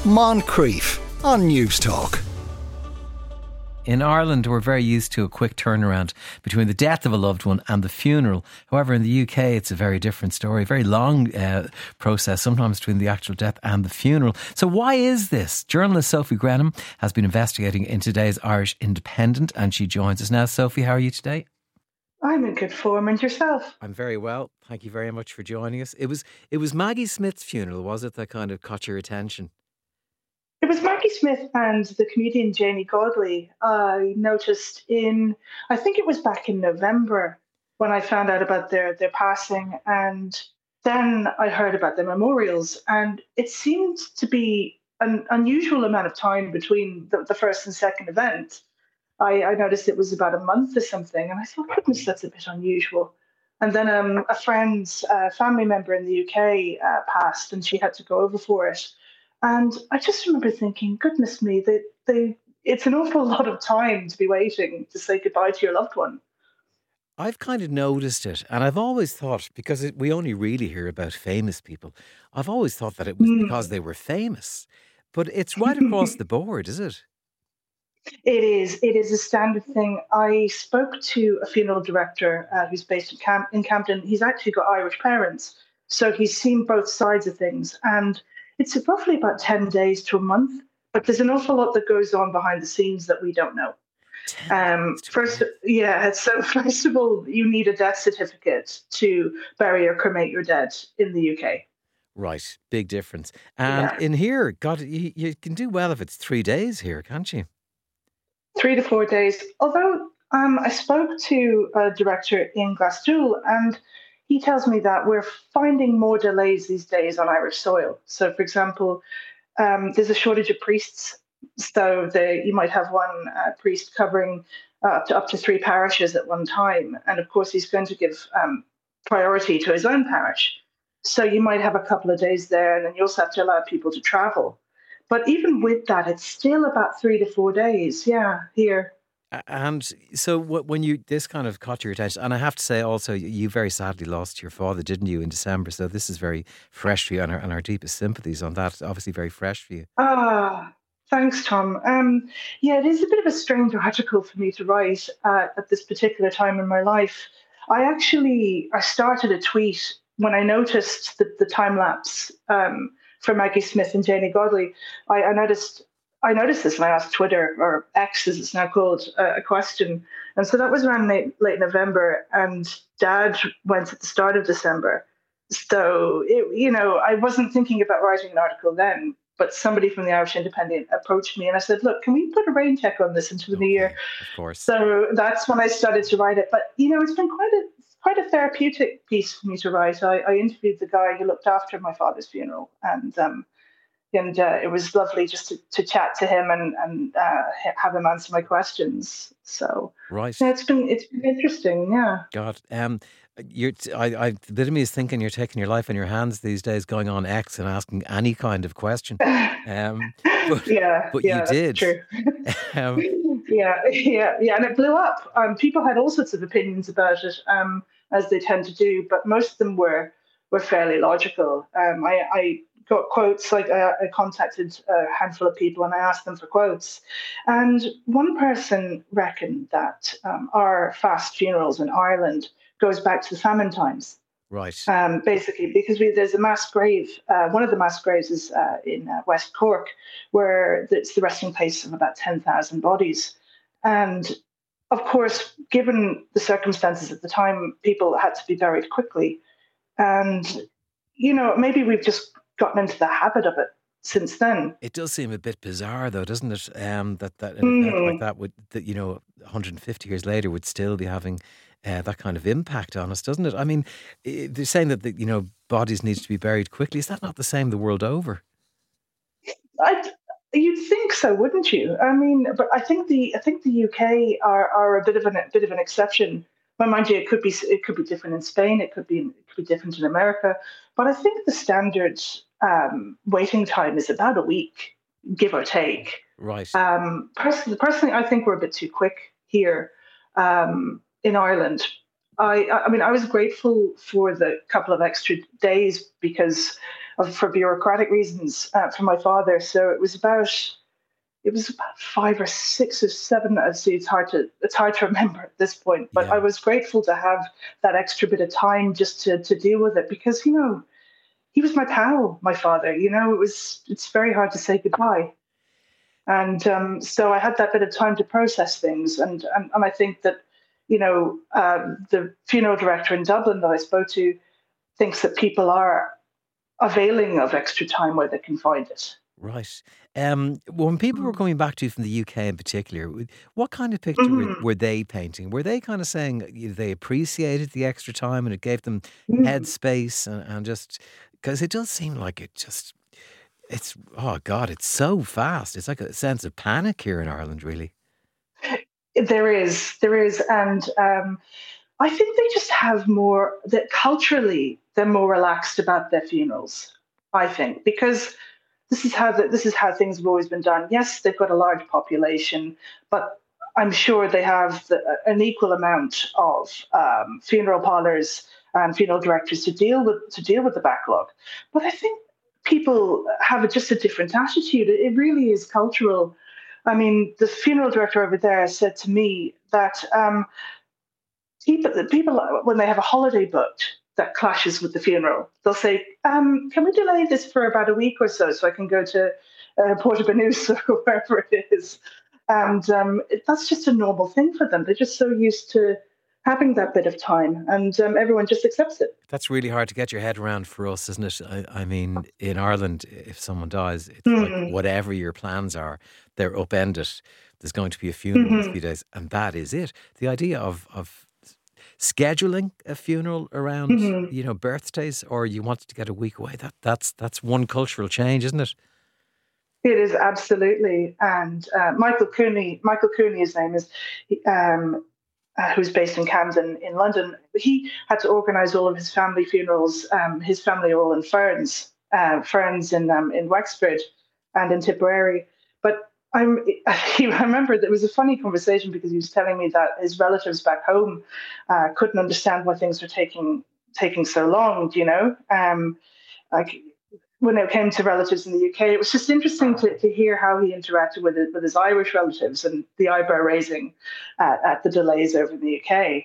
Moncrief on News Talk. In Ireland, we're very used to a quick turnaround between the death of a loved one and the funeral. However, in the UK, it's a very different story, a very long process, sometimes between the actual death and the funeral. So why is this? Journalist Sophie Grenham has been investigating in today's Irish Independent, and she joins us now. Sophie, how are you today? I'm in good form, and yourself? I'm very well. Thank you very much for joining us. It was Maggie Smith's funeral, was it, that kind of caught your attention? It was Maggie Smith and the comedian Janey Godley. I noticed I think it was back in November when I found out about their passing, and then I heard about their memorials, and it seemed to be an unusual amount of time between the first and second event. I noticed it was about a month or something, and I thought, goodness, that's a bit unusual. And then a friend's family member in the UK passed, and she had to go over for it. And I just remember thinking, goodness me, it's an awful lot of time to be waiting to say goodbye to your loved one. I've kind of noticed it, and I've always thought, because we only really hear about famous people, I've always thought that it was because they were famous. But it's right across the board, is it? It is. It is a standard thing. I spoke to a funeral director who's based in Camden. He's actually got Irish parents, so he's seen both sides of things. And it's roughly about 10 days to a month, but there's an awful lot that goes on behind the scenes that we don't know. First of all, you need a death certificate to bury or cremate your dead in the UK. Right, big difference. And in here, God, you can do well if it's 3 days here, can't you? 3 to 4 days. Although I spoke to a director in Glassdoor, and he tells me that we're finding more delays these days on Irish soil. So, for example, there's a shortage of priests. So you might have one priest covering up to 3 parishes at one time. And of course, he's going to give priority to his own parish. So you might have a couple of days there, and then you also have to allow people to travel. But even with that, it's still about 3 to 4 days. Yeah, here. And so when this kind of caught your attention, and I have to say also, you very sadly lost your father, didn't you, in December? So this is very fresh for you, and our deepest sympathies on that. Obviously very fresh for you. Thanks, Tom. It is a bit of a strange article for me to write at this particular time in my life. I started a tweet when I noticed the time lapse for Maggie Smith and Janey Godley. I noticed this and I asked Twitter, or X as it's now called, a question. And so that was around late November, and Dad went at the start of December. So, I wasn't thinking about writing an article then, but somebody from the Irish Independent approached me and I said, look, can we put a rain check on this into the new year? Of course. So that's when I started to write it. But, it's been quite a therapeutic piece for me to write. I interviewed the guy who looked after my father's funeral, and it was lovely just to chat to him and have him answer my questions. So right, it's been interesting. Yeah. God, the bit of me is thinking you're taking your life in your hands these days, going on X and asking any kind of question. But you did. True. Yeah, and it blew up. People had all sorts of opinions about it, as they tend to do, but most of them were fairly logical. I got quotes. Like I contacted a handful of people and I asked them for quotes, and one person reckoned that our fast funerals in Ireland goes back to the famine times. Right. Basically, because there's a mass grave. One of the mass graves is in West Cork, where it's the resting place of about 10,000 bodies. And of course, given the circumstances at the time, people had to be buried quickly. And, maybe we've just gotten into the habit of it since then. It does seem a bit bizarre, though, doesn't it? That an event like that 150 years later would still be having that kind of impact on us, doesn't it? I mean, they're saying that bodies need to be buried quickly. Is that not the same the world over? You'd think so, wouldn't you? I mean, but I think the UK are a bit of an exception. Well, mind you, it could be different in Spain. It could be different in America. But I think the standard waiting time is about a week, give or take. Right. Personally, I think we're a bit too quick here in Ireland. I mean, I was grateful for the couple of extra days because for bureaucratic reasons for my father. So it was about 5 or 6 or 7. It's hard to remember at this point. But I Yeah. was grateful to have that extra bit of time just to deal with it because he was my pal, my father. It's very hard to say goodbye. And so I had that bit of time to process things. And I think that, the funeral director in Dublin that I spoke to thinks that people are availing of extra time where they can find it. Right. When people were Mm. coming back to you from the UK in particular, what kind of picture Mhm. were they painting? Were they kind of saying they appreciated the extra time and it gave them Mm. headspace and just because it does seem like it's, oh God, it's so fast. It's like a sense of panic here in Ireland, really. There is, and I think they just have more that culturally they're more relaxed about their funerals. I think because this is how things have always been done. Yes, they've got a large population, but I'm sure they have an equal amount of funeral parlors and funeral directors to deal with the backlog. But I think people have just a different attitude. It really is cultural. I mean, the funeral director over there said to me that people when they have a holiday booked that clashes with the funeral, they'll say, "Can we delay this for about a week or so I can go to Porto Banús or wherever it is?" And that's just a normal thing for them. They're just so used to having that bit of time, and everyone just accepts it. That's really hard to get your head around for us, isn't it? I mean, in Ireland, if someone dies, it's like Mm-hmm. whatever your plans are, they're upended. There's going to be a funeral in a Mm-hmm. few days, and that is it. The idea of scheduling a funeral around, Mm-hmm. birthdays, or you wanted to get a week away, that's one cultural change, isn't it? It is absolutely, and Michael Cooney, his name is, who's based in Camden in London. He had to organise all of his family funerals. His family are all in Ferns in Wexford and in Tipperary. But I remember there was a funny conversation because he was telling me that his relatives back home couldn't understand why things were taking so long. Like when it came to relatives in the UK, it was just interesting to hear how he interacted with his Irish relatives and the eyebrow raising at the delays over in the UK.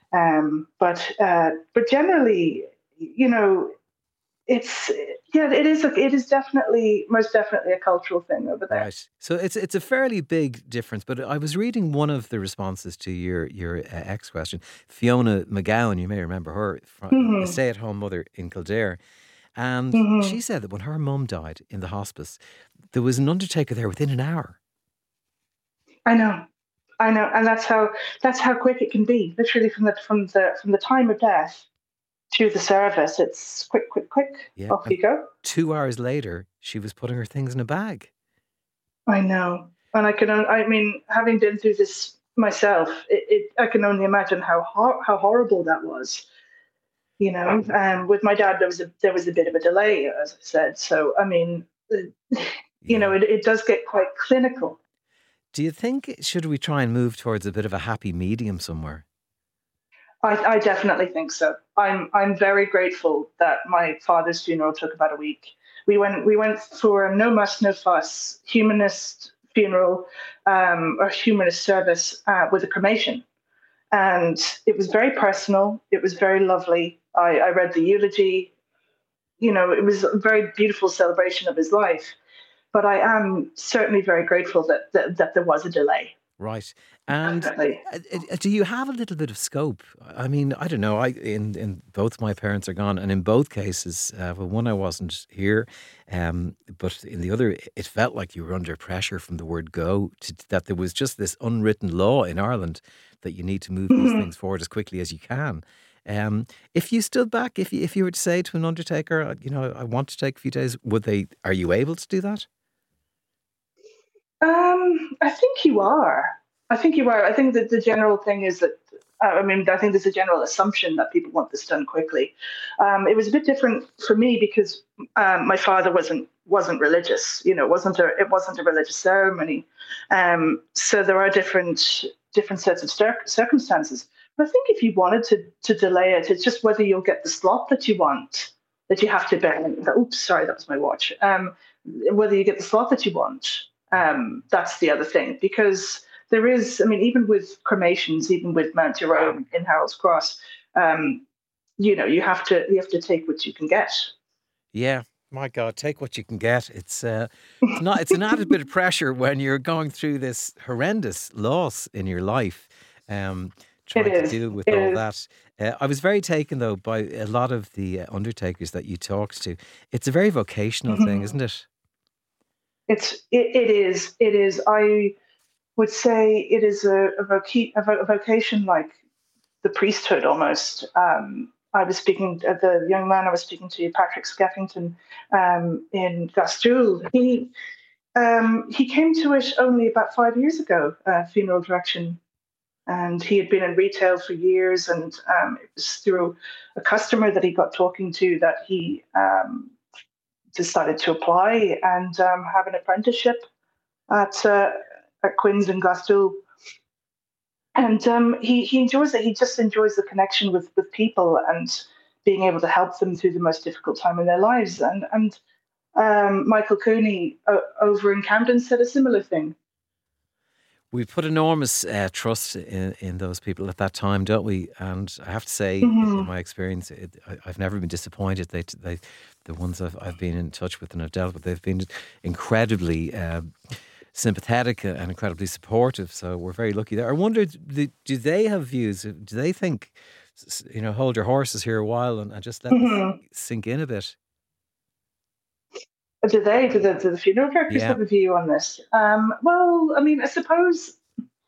But generally, you know, it's yeah, it is definitely most definitely a cultural thing over there. Right. So it's a fairly big difference. But I was reading one of the responses to your ex question, Fiona McGowan. You may remember her, a Hmm. stay at home mother in Kildare, and she Hmm. said that when her mum died in the hospice, there was an undertaker there within an hour. I know, I know, and that's how quick it can be. Literally from the time of death to the service, it's quick, quick, quick. Yeah, Off and you go. 2 hours later, she was putting her things in a bag. I know, and I mean, having been through this myself, I can only imagine how horrible that was. With my dad, there was a bit of a delay, as I said. So, I mean, Yeah. it does get quite clinical. Do you think should we try and move towards a bit of a happy medium somewhere? I definitely think so. I'm very grateful that my father's funeral took about a week. We went for a no muss no fuss humanist funeral, or humanist service with a cremation, and it was very personal. It was very lovely. I read the eulogy. It was a very beautiful celebration of his life. But I am certainly very grateful that there was a delay. Right. And Definitely. do you have a little bit of scope? I mean, I don't know. In both my parents are gone, and in both cases, well, one I wasn't here, but in the other, it felt like you were under pressure from the word go. That there was just this unwritten law in Ireland that you need to move these Mhm. things forward as quickly as you can. If you stood back, if you were to say to an undertaker, I want to take a few days, would they? Are you able to do that? I think you are. I think you are. I think that the general thing is that, I mean, I think there's a general assumption that people want this done quickly. It was a bit different for me because my father wasn't religious. It wasn't a religious ceremony. So there are different sets of circumstances. But I think if you wanted to delay it, it's just whether you'll get the slot that you want. that you have to bear. Oops, sorry, that was my watch. Whether you get the slot that you want, that's the other thing. Because there is, I mean, even with cremations, even with Mount Tyrone in Harold's Cross, you have to take what you can get. Yeah. My God, take what you can get. It's an added bit of pressure when you're going through this horrendous loss in your life, trying to deal with all that. I was very taken, though, by a lot of the undertakers that you talked to. It's a very vocational thing, isn't it? It is. I would say it is a vocation like the priesthood almost. I was speaking to the young man I was speaking to, Patrick Skeffington, in Gastoul. He came to it only about 5 years ago, funeral direction, and he had been in retail for years. And it was through a customer that he got talking to that he decided to apply and have an apprenticeship at Quins in Gastoul. And he enjoys it. He just enjoys the connection with people and being able to help them through the most difficult time in their lives. And Michael Cooney over in Camden said a similar thing. We put enormous trust in those people at that time, don't we? And I have to say, in my experience, I've never been disappointed. The ones I've been in touch with and I've dealt with, they've been incredibly sympathetic and incredibly supportive. So we're very lucky there. I wonder, do they have views? Do they think, hold your horses here a while and just let this sink in a bit? Do they? Do the funeral directors have a view on this? Well, I mean, I suppose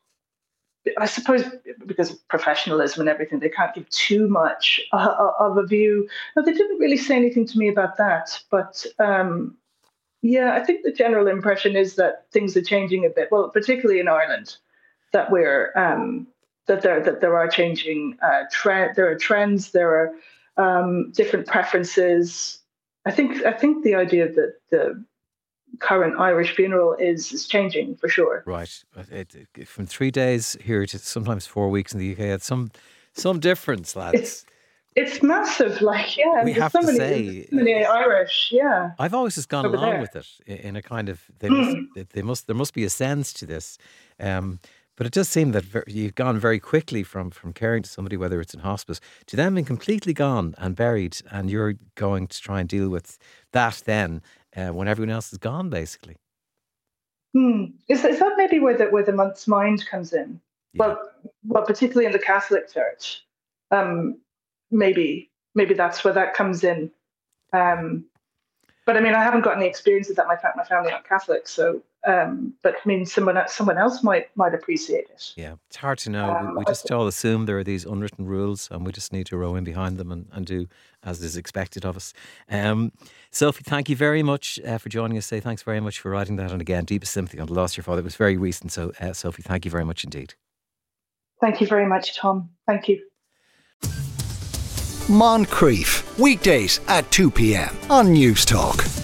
because of professionalism and everything, they can't give too much of a view. No, they didn't really say anything to me about that, but yeah, I think the general impression is that things are changing a bit. Well, particularly in Ireland, that we're that there are changing there are trends, there are different preferences. I think the idea that the current Irish funeral is changing for sure. Right, from 3 days here to sometimes 4 weeks in the UK, it's some difference, lads. It's massive, we have to say. Many Irish, yeah. I've always just gone along with it in a kind of, there must be a sense to this. But it does seem that you've gone very quickly from caring to somebody, whether it's in hospice, to them being completely gone and buried, and you're going to try and deal with that then when everyone else is gone, basically. Is that maybe where the month's mind comes in? Yeah. Well, particularly in the Catholic Church. Maybe that's where that comes in. But I mean, I haven't got any experience of that. My family aren't Catholic, so. But I mean, someone else might appreciate it. Yeah, it's hard to know. We just all assume there are these unwritten rules, and we just need to row in behind them and do as is expected of us. Sophie, thank you very much for joining us today. Thanks very much for writing that. And again, deepest sympathy on the loss of your father. It was very recent. So, Sophie, thank you very much indeed. Thank you very much, Tom. Thank you. Moncrief, weekdays at 2 p.m. on News Talk.